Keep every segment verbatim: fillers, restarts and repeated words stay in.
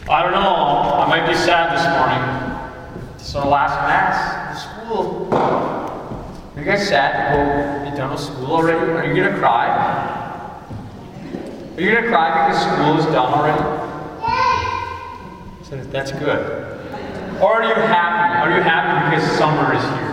I don't know. I might be sad this morning. It's our last mass of school. Are you guys sad to go be done with school already? Are you gonna cry? Are you gonna cry because school is done already? So that's good. Or are you happy? Are you happy because summer is here?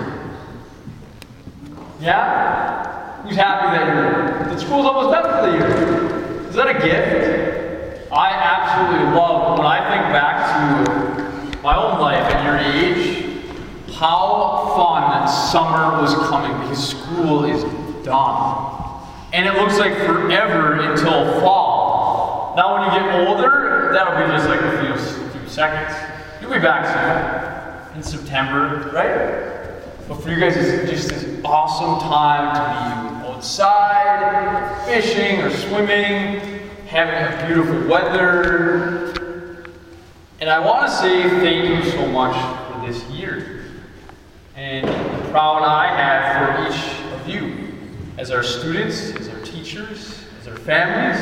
Yeah? Who's happy that you're that school's almost done for the year? Is that a gift? I absolutely love when I think back to my own life at your age, how fun summer was coming because school is done. And it looks like forever until fall. Now when you get older, that'll be just like a few, few seconds. You'll be back soon in September, right? But for you guys, it's just this awesome time to be outside, fishing or swimming, having a beautiful weather. And I want to say thank you so much for this year. And the proud I have for each of you, as our students, as our teachers, as our families.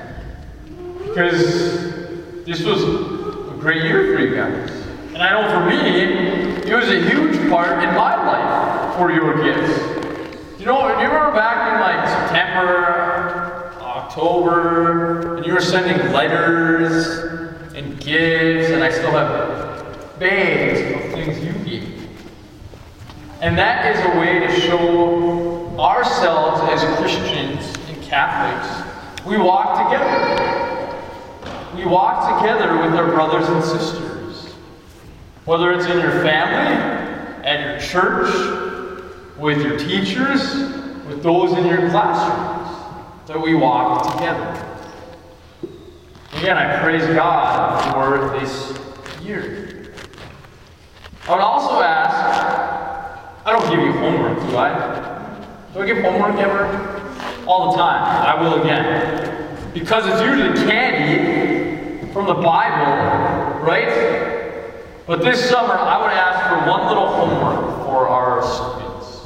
Because this was a great year for you guys. And I know for me, it was a huge part in my life for your gifts. You know, do you remember back in like September, October, and you were sending letters and gifts, and I still have bags of things you gave. And that is a way to show ourselves as Christians and Catholics. We walk together. We walk together with our brothers and sisters. Whether it's in your family, at your church, with your teachers, with those in your classrooms, that we walk together. Again, I praise God for this year. I would also ask, I don't give you homework, do I? Do I give homework ever? All the time. I will again. Because it's usually candy from the Bible, right? But this summer, I would ask for one little homework for our students.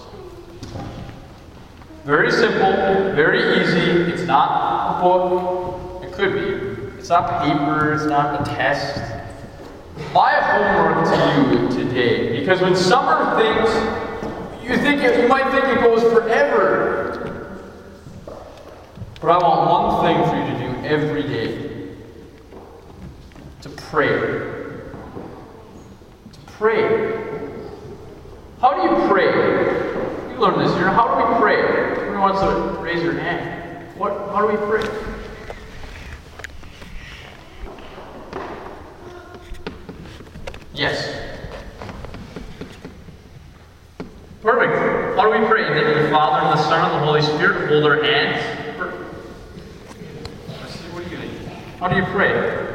Very simple, very easy. It's not a book. It could be. It's not paper. It's not a test. My homework to you today, because when summer things, you think it, you might think it goes forever. But I want one thing for you to do every day. To pray. To pray. How do you pray? You learned this year. How do we pray? Everyone wants to raise your hand. What? How do we pray? Yes. Perfect. How do we pray? In the name of the Father, and the Son, and the Holy Spirit. Hold our hands. What are you doing? How do you pray?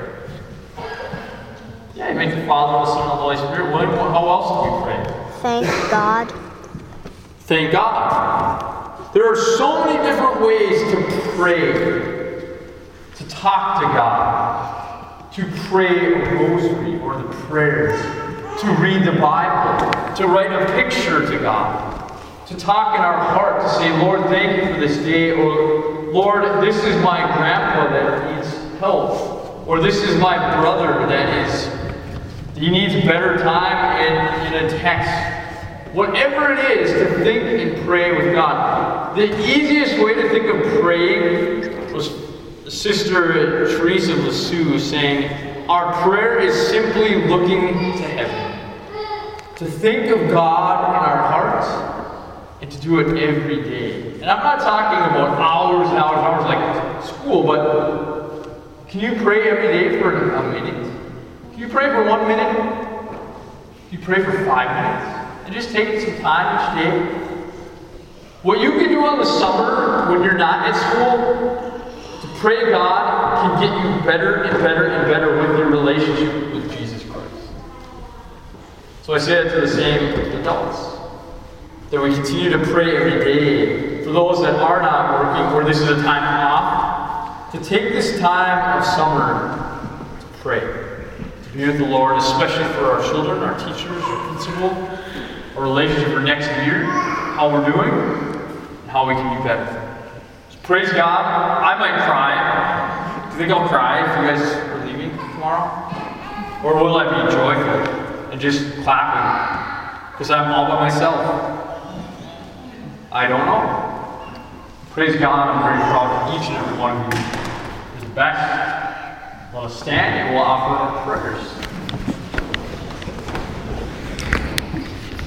Yeah, you make the Father, the Son, and the Holy Spirit. What, how else do you pray? Thank God. Thank God. There are so many different ways to pray. To talk to God. To pray a rosary or the prayers. To read the Bible. To write a picture to God. To talk in our heart. To say, Lord, thank you for this day. Or, Lord, this is my grandpa that needs help. Or this is my brother that is, he needs better time in, in a text. Whatever it is, to think and pray with God. The easiest way to think of praying was Sister Teresa of Lisieux saying, our prayer is simply looking to heaven. To think of God in our hearts and to do it every day. And I'm not talking about hours and hours and hours like school, but can you pray every day for a minute? Can you pray for one minute? Can you pray for five minutes? And just take some time each day. What you can do on the summer when you're not at school, to pray God can get you better and better and better with your relationship with Jesus Christ. So I say that to the same adults. That we continue to pray every day. For those that are not working, or this is a time off, to take this time of summer to pray. To be with the Lord, especially for our children, our teachers, our principal, our relationship for next year, how we're doing, and how we can be better. So praise God. I might cry. Do you think I'll cry if you guys are leaving tomorrow? Or will I be joyful and just clapping because I'm all by myself? I don't know. Praise God, I'm very proud of each and every one of you. You're the best. Let us stand and we'll offer our prayers.